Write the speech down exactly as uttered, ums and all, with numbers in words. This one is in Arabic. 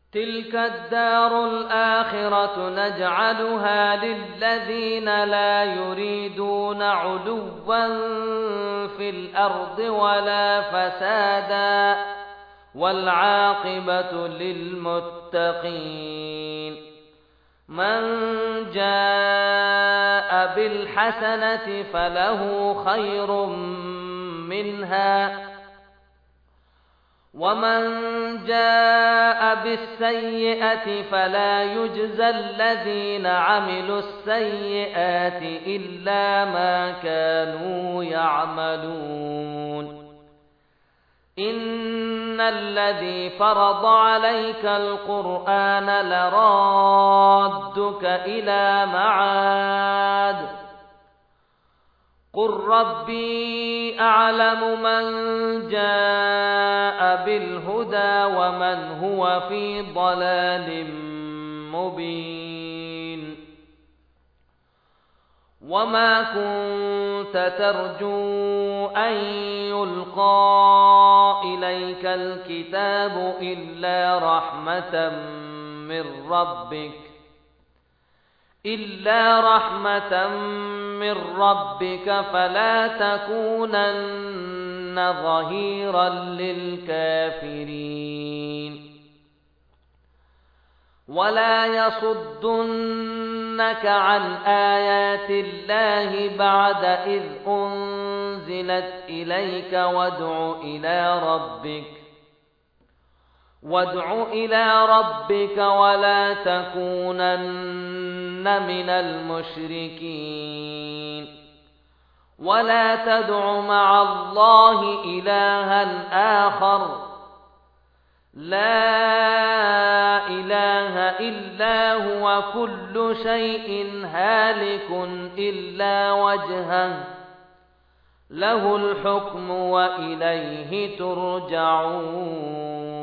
تلك الدار الآخرة نجعلها للذين لا يريدون علوا في الأرض ولا فسادا والعاقبة للمتقين من جاء بالحسنة فله خير منها ومن جاء بالسيئة فلا يجزى الذين عملوا السيئات إلا ما كانوا يعملون إن الذي فرض عليك القرآن لرادك إلى معاد قل ربي أعلم من جاء بالهدى ومن هو في ضلال مبين وما كنت ترجو أن يلقى إليك الكتاب إلا رحمة من ربك إلا رحمة من ربك فلا تكونن ظهيرا للكافرين ولا يصدنك عن آيات الله بعد إذ أنزلت إليك وادع إلى ربك وادع إلى ربك ولا تكونن من المشركين ولا تدع مع الله إلها آخر لا إله إلا هو كل شيء هالك إلا وجهه له الحكم وإليه ترجعون